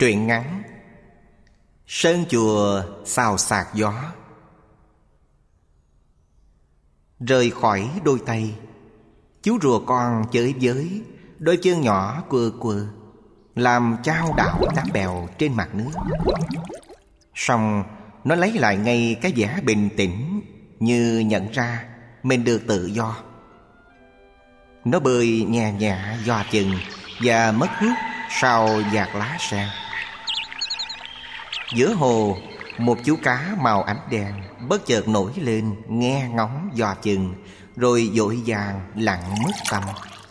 Truyện ngắn Sơn chùa xào xạc gió. Rời khỏi đôi tay, chú rùa con chơi với đôi chân nhỏ quơ quơ, làm chao đảo đám bèo trên mặt nước. Xong nó lấy lại ngay cái vẻ bình tĩnh, như nhận ra mình được tự do. Nó bơi nhẹ nhẹ dò chừng và mất hút sau vạt lá sen. Giữa hồ, một chú cá màu ánh đen bất chợt nổi lên, nghe ngóng dò chừng, rồi vội vàng lặn mất tăm.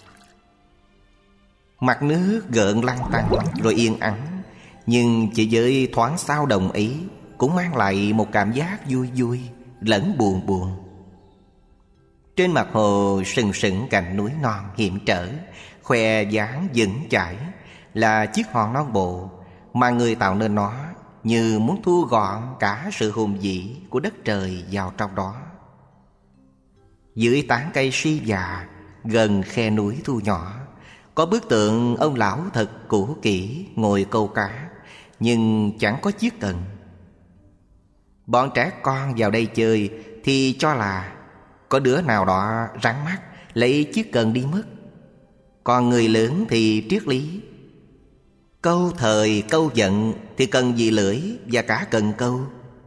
Mặt nước gợn lăn tăn rồi yên ắng, nhưng chỉ với thoáng xao động ấy cũng mang lại một cảm giác vui vui lẫn buồn buồn. Trên mặt hồ sừng sững cạnh núi non hiểm trở, khoe dáng vững chãi, là chiếc hòn non bộ mà người tạo nên nó như muốn thu gọn cả sự hùng vĩ của đất trời vào trong đó. Dưới tán cây si già, gần khe núi thu nhỏ, có bức tượng ông lão thật cũ kỹ ngồi câu cá, nhưng chẳng có chiếc cần. Bọn trẻ con vào đây chơi thì cho là có đứa nào đó rắn mắt lấy chiếc cần đi mất. Còn người lớn thì triết lý: câu thời câu giận thì cần gì lưỡi và cả cần câu.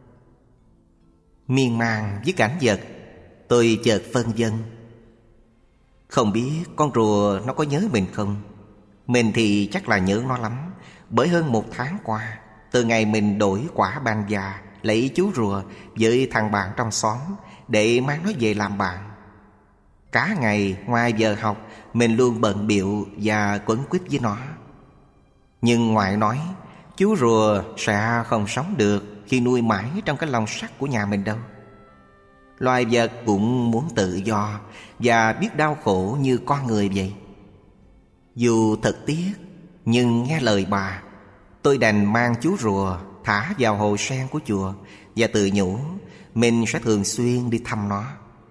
Miên man với cảnh vật, tôi chợt phân vân. Không biết con rùa nó có nhớ mình không? Mình thì chắc là nhớ nó lắm, bởi hơn 1 tháng qua, từ ngày mình đổi quả ban già lấy chú rùa với thằng bạn trong xóm để mang nó về làm bạn. Cả ngày ngoài giờ học, mình luôn bận bịu và quấn quýt với nó. Nhưng ngoại nói, chú rùa sẽ không sống được khi nuôi mãi trong cái lồng sắt của nhà mình đâu. Loài vật cũng muốn tự do và biết đau khổ như con người vậy. Dù thật tiếc, nhưng nghe lời bà, tôi đành mang chú rùa thả vào hồ sen của chùa và tự nhủ mình sẽ thường xuyên đi thăm nó.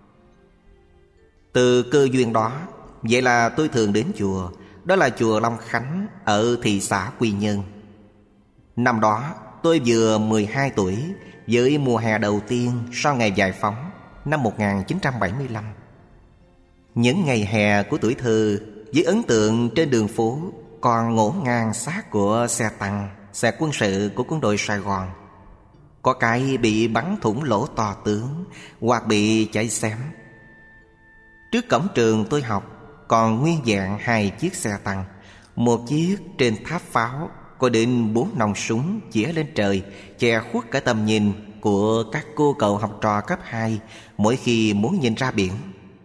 Từ cơ duyên đó, vậy là tôi thường đến chùa. Đó là chùa Long Khánh ở thị xã Quy Nhơn. Năm đó tôi vừa 12 tuổi, với mùa hè đầu tiên sau ngày giải phóng năm 1975. Những ngày hè của tuổi thơ, với ấn tượng trên đường phố còn ngổn ngang xác của xe tăng, xe quân sự của quân đội Sài Gòn. Có cái bị bắn thủng lỗ to tướng, hoặc bị cháy xém. Trước cổng trường tôi học còn nguyên vẹn 2 chiếc xe tăng. Một chiếc trên tháp pháo có đến 4 nòng súng chĩa lên trời, che khuất cả tầm nhìn của các cô cậu học trò cấp 2 mỗi khi muốn nhìn ra biển.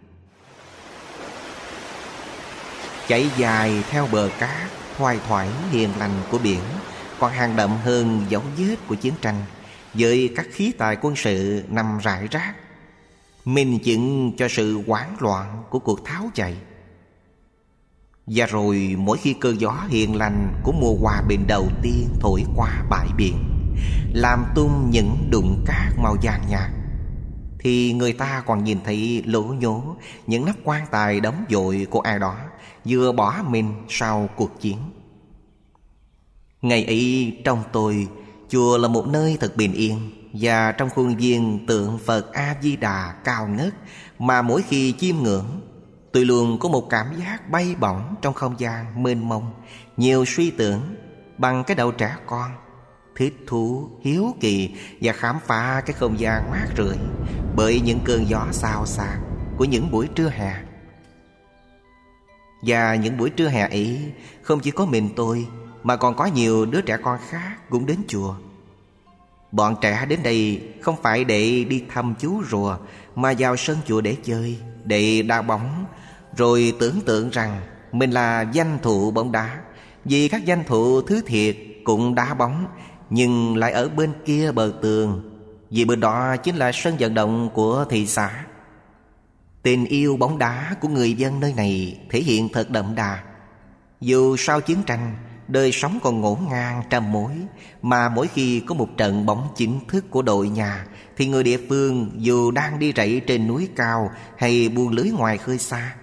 Chạy dài theo bờ cát thoai thoải hiền lành của biển còn hàng đậm hơn dấu vết của chiến tranh, với các khí tài quân sự nằm rải rác, minh chứng cho sự hoảng loạn của cuộc tháo chạy. Và rồi mỗi khi cơn gió hiền lành của mùa hòa bình đầu tiên thổi qua bãi biển, làm tung những đụng cát màu vàng nhạt, thì người ta còn nhìn thấy lố nhố những nắp quan tài đóng vội của ai đó vừa bỏ mình sau cuộc chiến. Ngày ấy trong tôi, chùa là một nơi thật bình yên, và trong khuôn viên tượng Phật A-di-đà cao ngất mà mỗi khi chiêm ngưỡng, tôi luôn có một cảm giác bay bổng trong không gian mênh mông, nhiều suy tưởng bằng cái đầu trẻ con, thích thú, hiếu kỳ và khám phá cái không gian mát rượi bởi những cơn gió xao xạc của những buổi trưa hè. Và những buổi trưa hè ấy không chỉ có mình tôi, mà còn có nhiều đứa trẻ con khác cũng đến chùa. Bọn trẻ đến đây không phải để đi thăm chú rùa, mà vào sân chùa để chơi, để đá bóng, rồi tưởng tượng rằng mình là danh thụ bóng đá, vì các danh thụ thứ thiệt cũng đá bóng, nhưng lại ở bên kia bờ tường, vì bên đó chính là sân vận động của thị xã. Tình yêu bóng đá của người dân nơi này thể hiện thật đậm đà. Dù sau chiến tranh, đời sống còn ngổn ngang trăm mối, mà mỗi khi có một trận bóng chính thức của đội nhà, thì người địa phương dù đang đi rẫy trên núi cao hay buông lưới ngoài khơi xa,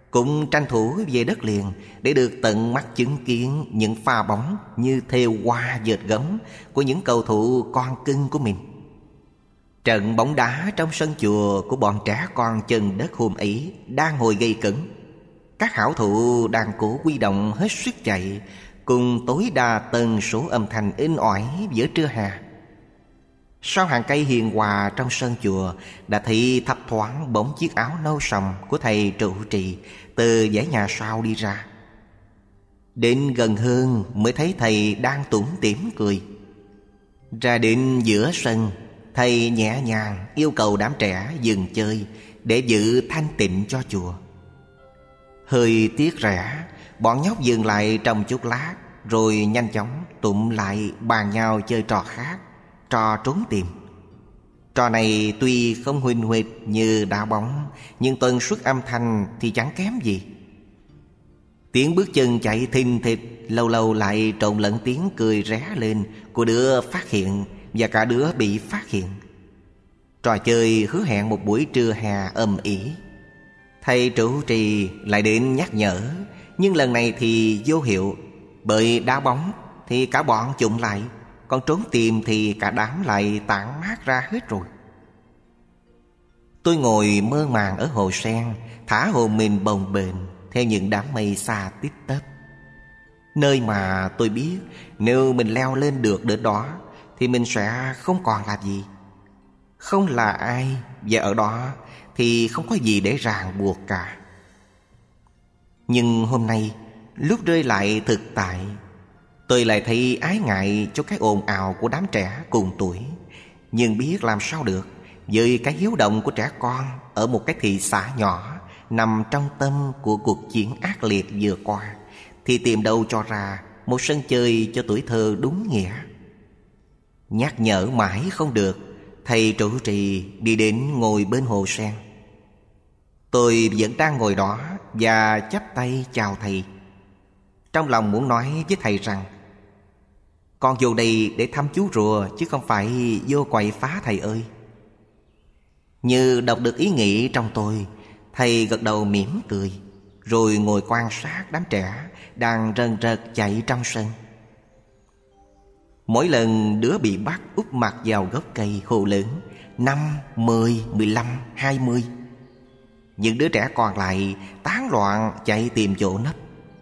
cũng tranh thủ về đất liền để được tận mắt chứng kiến những pha bóng như thêu hoa dệt gấm của những cầu thủ con cưng của mình. Trận bóng đá trong sân chùa của bọn trẻ con chân đất hôm ấy đang hồi gây cấn. Các hảo thủ đang cố huy động hết sức chạy, cùng tối đa tần số âm thanh inh ỏi giữa trưa hè. Sau hàng cây hiền hòa trong sân chùa đã thấy thấp thoáng bóng chiếc áo nâu sòng của thầy trụ trì từ dãy nhà sau đi ra. Đến gần hơn mới thấy thầy đang tủm tỉm cười. Ra đến giữa sân, thầy nhẹ nhàng yêu cầu đám trẻ dừng chơi để giữ thanh tịnh cho chùa. Hơi tiếc rẻ, bọn nhóc dừng lại trong chút lát, rồi nhanh chóng tụm lại bàn nhau chơi trò khác, trò trốn tìm. Trò này tuy không huỳnh huỵch như đá bóng, nhưng tần suất âm thanh thì chẳng kém gì. Tiếng bước chân chạy thình thịch, lâu lâu lại trộn lẫn tiếng cười ré lên của đứa phát hiện và cả đứa bị phát hiện. Trò chơi hứa hẹn một buổi trưa hè ầm ĩ. Thầy trụ trì lại đến nhắc nhở, nhưng lần này thì vô hiệu. Bởi đá bóng thì cả bọn chụm lại, còn trốn tìm thì cả đám lại tản mát ra hết rồi. Tôi ngồi mơ màng ở hồ sen, thả hồn mình bồng bềnh theo những đám mây xa tít tấp. Nơi mà tôi biết nếu mình leo lên được đến đó thì mình sẽ không còn là gì, không là ai, và ở đó thì không có gì để ràng buộc cả. Nhưng hôm nay, lúc rơi lại thực tại, tôi lại thấy ái ngại cho cái ồn ào của đám trẻ cùng tuổi. Nhưng biết làm sao được với cái hiếu động của trẻ con ở một cái thị xã nhỏ nằm trong tâm của cuộc chiến ác liệt vừa qua, thì tìm đâu cho ra một sân chơi cho tuổi thơ đúng nghĩa. Nhắc nhở mãi không được, thầy trụ trì đi đến ngồi bên hồ sen. Tôi vẫn đang ngồi đó và chắp tay chào thầy. Trong lòng muốn nói với thầy rằng con vô đây để thăm chú rùa, chứ không phải vô quậy phá thầy ơi. Như đọc được ý nghĩ trong tôi, thầy gật đầu mỉm cười, rồi ngồi quan sát đám trẻ đang rần rật chạy trong sân. Mỗi lần đứa bị bắt úp mặt vào gốc cây hô lớn 5, 10, 15, 20. Những đứa trẻ còn lại tán loạn chạy tìm chỗ nấp.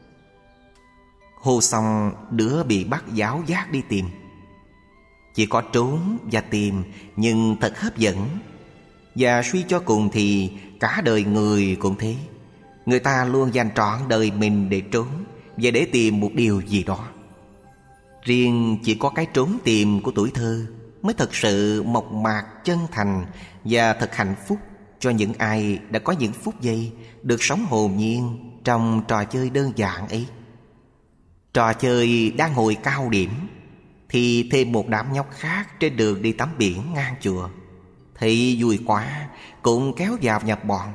Hô xong, đứa bị bắt giáo giác đi tìm. Chỉ có trốn và tìm, nhưng thật hấp dẫn. Và suy cho cùng thì cả đời người cũng thế. Người ta luôn dành trọn đời mình để trốn và để tìm một điều gì đó. Riêng chỉ có cái trốn tìm của tuổi thơ mới thật sự mộc mạc, chân thành và thật hạnh phúc cho những ai đã có những phút giây được sống hồn nhiên trong trò chơi đơn giản ấy. Trò chơi đang hồi cao điểm thì thêm một đám nhóc khác trên đường đi tắm biển ngang chùa thấy vui quá cũng kéo vào nhập bọn.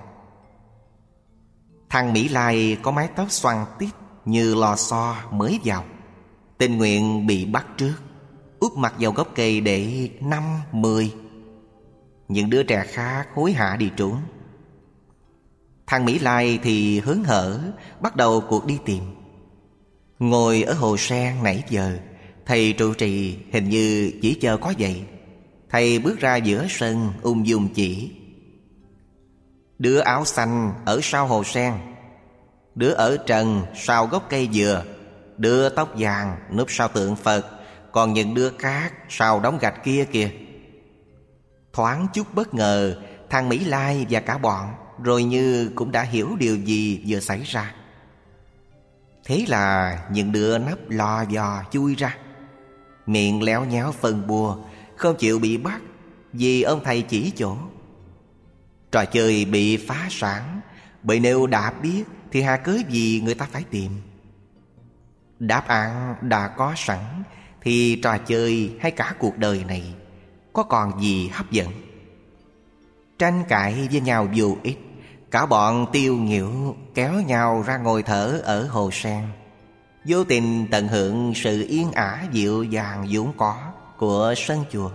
Thằng Mỹ Lai có mái tóc xoăn tít như lò xo mới vào, tình nguyện bị bắt trước, úp mặt vào gốc cây để 5, 10. Những đứa trẻ khác hối hả đi trốn. Thằng Mỹ Lai thì hớn hở bắt đầu cuộc đi tìm. Ngồi ở hồ sen nãy giờ, thầy trụ trì hình như chỉ chờ có vậy. Thầy bước ra giữa sân ung dung chỉ: đứa áo xanh ở sau hồ sen, đứa ở trần sau gốc cây dừa, đứa tóc vàng núp sau tượng Phật, còn những đứa khác sau đống gạch kia kìa. Thoáng chút bất ngờ, thằng Mỹ Lai và cả bọn rồi như cũng đã hiểu điều gì vừa xảy ra. Thế là những đứa nấp lò dò chui ra, miệng léo nhéo phân bùa, không chịu bị bắt vì ông thầy chỉ chỗ. Trò chơi bị phá sản, bởi nếu đã biết thì hà cớ gì người ta phải tìm. Đáp án đã có sẵn thì trò chơi hay cả cuộc đời này có còn gì hấp dẫn. Tranh cãi với nhau vô ích, cả bọn tiêu nghỉu kéo nhau ra ngồi thở ở hồ sen, vô tình tận hưởng sự yên ả dịu dàng vốn có của sân chùa.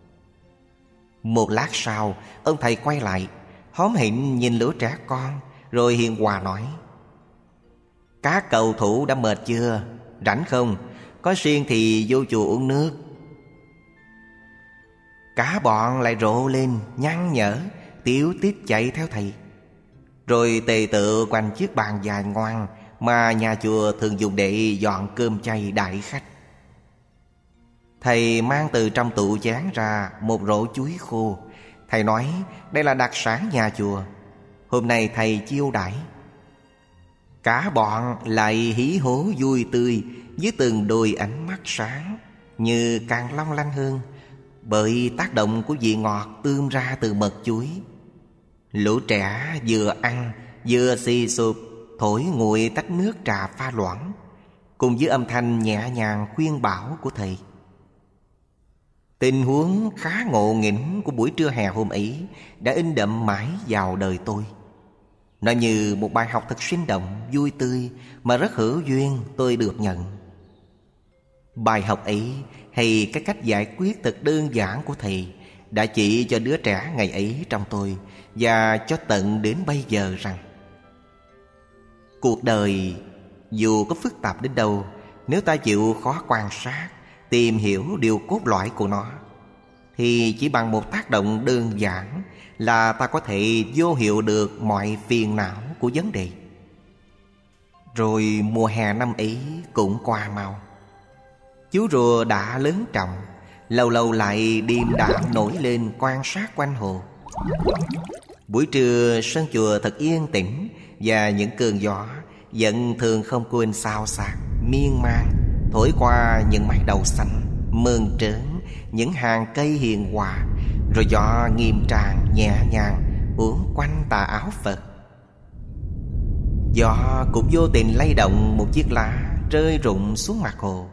Một lát sau, ông thầy quay lại, hóm hỉnh nhìn lũ trẻ con, Rồi hiền hòa nói: các cầu thủ đã mệt chưa? Rảnh không? Có riêng thì vô chùa uống nước. Cả bọn lại rộ lên nhăn nhở, tíu tít chạy theo thầy. Rồi tề tựu quanh chiếc bàn dài ngoan mà nhà chùa thường dùng để dọn cơm chay đãi khách. Thầy mang từ trong tủ chén ra một rổ chuối khô. Thầy nói đây là đặc sản nhà chùa, hôm nay thầy chiêu đãi. Cả bọn lại hí hố vui tươi với từng đôi ánh mắt sáng, như càng long lanh hơn bởi tác động của vị ngọt tươm ra từ mật chuối. Lũ trẻ vừa ăn vừa xì xụp thổi nguội tách nước trà pha loãng, cùng với âm thanh nhẹ nhàng khuyên bảo của thầy. Tình huống khá ngộ nghĩnh của buổi trưa hè hôm ấy đã in đậm mãi vào đời tôi. Nó như một bài học thật sinh động, vui tươi mà rất hữu duyên tôi được nhận. Bài học ấy hay cái cách giải quyết thật đơn giản của thầy đã chỉ cho đứa trẻ ngày ấy trong tôi, và cho tận đến bây giờ rằng cuộc đời dù có phức tạp đến đâu, nếu ta chịu khó quan sát, tìm hiểu điều cốt lõi của nó, thì chỉ bằng một tác động đơn giản là ta có thể vô hiệu được mọi phiền não của vấn đề. Rồi mùa hè năm ấy cũng qua mau. Chú rùa đã lớn trọng, lâu lâu lại điềm đạm nổi lên quan sát quanh hồ. Buổi trưa sân chùa thật yên tĩnh, và những cơn gió vẫn thường không quên xao xạc miên man thổi qua những mái đầu xanh mơn trớn, những hàng cây hiền hòa. Rồi gió nghiêm tràng nhẹ nhàng uốn quanh tà áo Phật. Gió cũng vô tình lay động một chiếc lá rơi rụng xuống mặt hồ.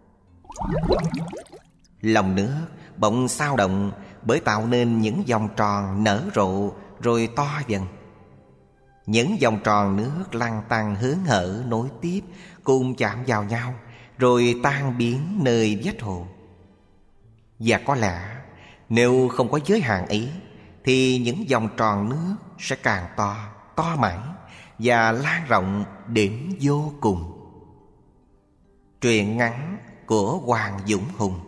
Lòng nước bỗng xao động bởi tạo nên những vòng tròn nở rộ rồi to dần. Những vòng tròn nước lăn tăn hớn hở nối tiếp, cùng chạm vào nhau rồi tan biến nơi vách hồ. Và có lẽ nếu không có giới hạn ấy, thì những vòng tròn nước sẽ càng to, to mãi và lan rộng đến vô cùng. Truyện ngắn của Hoàng Dũng Hùng.